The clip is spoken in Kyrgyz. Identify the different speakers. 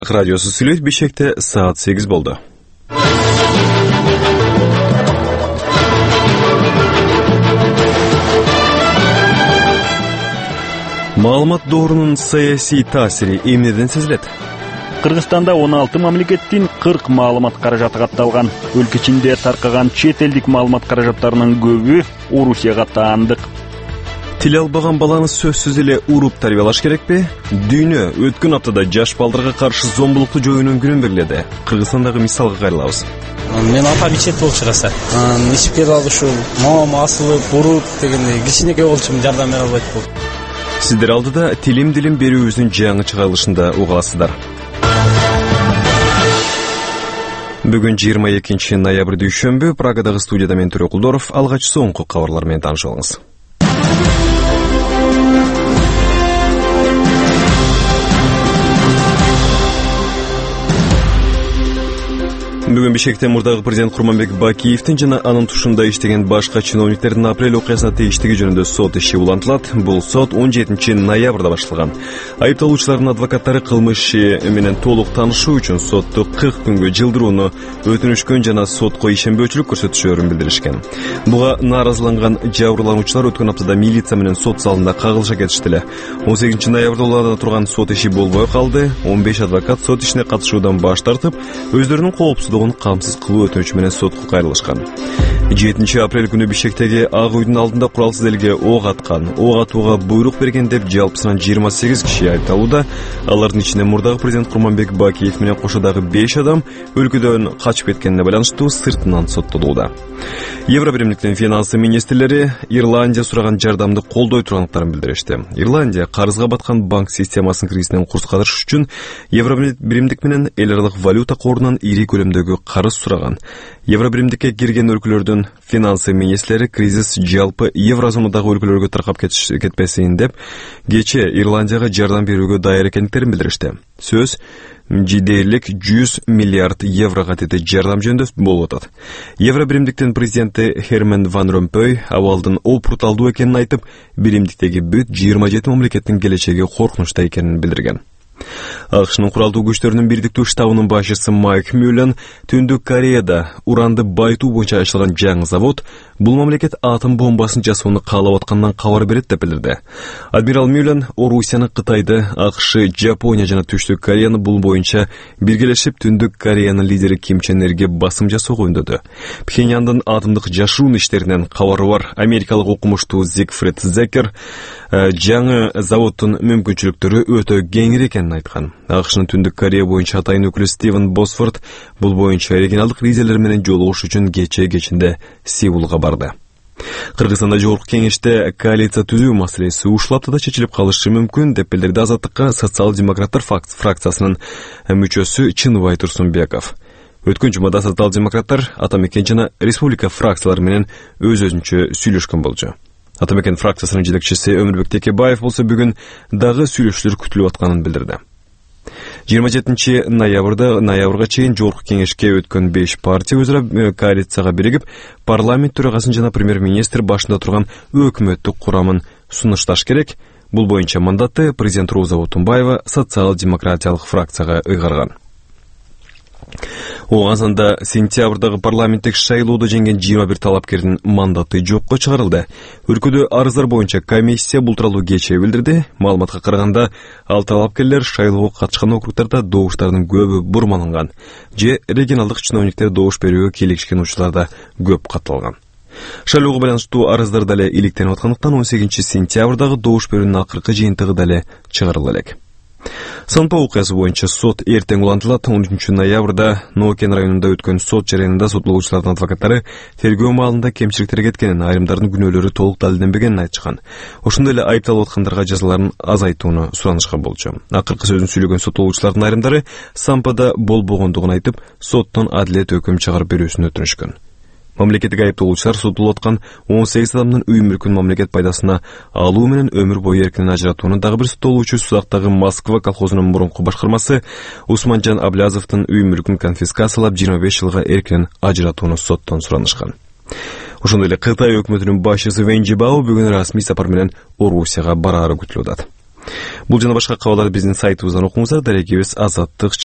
Speaker 1: Радиосы сүйлөйт Бишкекте саат 8 болду. Маалымат доорунун саясий таасири эмнеден сезилет?
Speaker 2: Кыргызстанда 16 мамлекеттин 40 маалымат каражаты катталган. Өлкө ичинде таркаган чет элдик маалымат каражаттарынын көбү Орусияга таандык.
Speaker 1: Тил албаган баланы сөзсүз эле уруп тарбиялаш керекпи? Дүйнө өткөн аптада жаш балдарга каршы зомбулукту жоюунун күнүн белгиледи. Кыргызстандагы мисалга кайрылабыз.
Speaker 3: Мен апам ичет болуп чыгаса, ишкер алышуу, мам асылып, уруп дегендей кичинекей болчумун, жардам бере албайт болуп.
Speaker 1: Сиздер алдыда тилим берүүбүздүн жаңы чыгарылышында угаласыздар. Бүгүн 22 ноябрь дүйшөмбү, Прагадагы студияда мен Төрө Кулдоров, алгач соңку кабарлар менен таанышып алыңыз. Бүгүн Бишкекте мурдагы президент Курманбек Бакиевдин жана анын тушунда иштеген башка чиновниктердин апрель окуясына тийиштиги жөнүндө сот иши улантылат. Бул сот 17 ноябрда башталган. Айыпталуучулардын адвокаттары кылмыш менен толук таанышуу үчүн сотту 40 күнгө жылдырууну өтүнүшкөн жана сотко ишенбөөчүлүк көрсөтүшөөрүн билдиришкен. Буга нааразыланган жабырлануучулар өткөн аптада милиция менен сот залында кагылыша кетишти эле. 18 ноябрда уланада турган сот иши болбой калды. 15 адвокат сот ишине катышуудан баш тартып, өздөрүнүн коопсуздугун камсыз кылуу өтүнүчү менен сотко кайрылышкан. 7 апрель күнү Бишкектеги Ак үйдүн алдында куралсыз элге ок аткан, ок атууга буйрук берген деп жалпысынан 28 киши айыпталууда. Алардын ичинде мурдагы президент Курманбек Бакиев менен кошо дагы 5 адам өлкөдөн качып кеткенине байланыштуу сыртынан соттолууда. Евробиримдиктин финансы министрлери Ирландия сураган жардамды колдой тургандыктарын билдиришти. Ирландия карызга баткан банк системасынын кризисинен курскатыш үчүн Евробиримдик менен эл аралык валюта корунан ири көлөмдөгү карыз сураган. Евробиримдикке кирген өлкөлөрдүн финансы министрлери кризис жалпы еврозонадагы өлкөлөргө таркап кетпесин деп кечээ Ирландияга жардам берүүгө даяр экендиктерин билдиришти. Сөз дээрлик 100 миллиард еврога тети жардам жөнүндө болуп атат. Евробиримдиктин президенти Херман Ван Ромпой абалдын опурталдуу экенин айтып, биримдиктеги бүт 27 мамлекеттин келечеги коркунучта экенин билдирген. АКШнын куралдуу күчтөрүнүн бирдиктүү штабынын башчысы Майк Мюллен Түндүк Кореяда уранды байытуу боюнча ачылган жаңы завод бул мамлекет атом бомбасын жасоону каалап аткандан кабар берет деп билдирди. Адмирал Мюллен Орусияны, Кытайды, АКШ, Жапония жана Түштүк Кореяны бул боюнча биргелешип Түндүк Кореянын лидери Ким Чен Ирге басым жасоого үндөдү. Пхеньяндын атомдук жашуун иштеринен кабары бар америкалык окумуштуу Зигфрид Зекер жаңы заводдун мүмкүнчүлүктөрү өтө кеңири экенин айткан. АКШнын Түндүк Корея боюнча атайын өкүлү Стивен Босфорд бул боюнча регионалдык лидерлер менен жолугуш үчүн кечинде Сеулга барды. Кыргызстанда жогорку кеңеште коалиция түзүү маселеси ушул аптада чечилип калышы мүмкүн деп билдирди Азаттыкка социал-демократтар фракциясынын мүчөсү Чыныбай Турсунбеков. Өткөн жумада социал-демократтар Атамекен жана республика фракциялары менен өз-өзүнчө сүйлөшкөн болчу. Атамекен фракциясынын жетекчиси Өмүрбек Текебаев болсо бүгүн дагы сүйлөшүүлөр күтүлүп атканын билдирди. 27 ноябрга чейин жогорку кеңешке өткөн 5 партия өзара коалицияга биригип, парламент төрагасын жана премьер-министр башында турган өкмөттүк курамын сунушташ керек. Бул боюнча мандатты президент Роза Отунбаева социал-демократиялык фракцияга ыйгарган. Оңазанда сентябрдагы парламенттик шайлоодо жеңген 21 талапкердин мандаты жокко чыгарылды. Өлкөдө арыздар боюнча комиссия бул тууралуу кечээ билдирди. Маалыматка караганда, ал талапкерлер шайлоого катышкан округдарда добуштардын көбү бурмаланган же регионалдык чиновниктер добуш берүүгө келишкен учурларда көп катталган. Шайлоого байланыштуу арыздар дале иликтенип аткандыктан 18 сентябрдагы добуш берүүнүн акыркы жыйынтыгы дале чыгарыла элек. Санпа окуясы боюнча сот эртең улантылат. 13 ноябрда Нокен районунда өткөн сот жарыянында соттолуучулардын адвокаттары тергөө маалында кемчиликтер кеткенин, айрымдардын күнөөлөрү толук далилденбегенин айтышкан. Ошондой эле айыпталып аткандарга жазаларын азайтууну суранышкан болчу. Акыркы сөзүн сүйлөгөн соттолуучулардын айрымдары Сампада болбогондугун айтып, соттон адилет өкүм чыгарып берүүсүн өтүнүшкөн. Мамлекеттик айыпталуучулар сотулуп аткан 18 адамдын үй мүлкүн мамлекет пайдасына алуу менен өмүр бою эркинен ажыратууну дагы бир соттолуучу Судактагы Москва колхозунун мурунку башкармасы Усманжан Аблязовдун үй мүлкүн конфискациялап 25 жылга эркинен ажыратууну соттон суранышкан. Ошондой эле Кытай өкмөтүнүн башчысы Вэн Жибао бүгүн расмий сапар менен Орусияга бараары күтүлүп атат. Бул жана башка кабарларды биздин сайтыбыздан окуңуздар. Дарегибиз Азаттык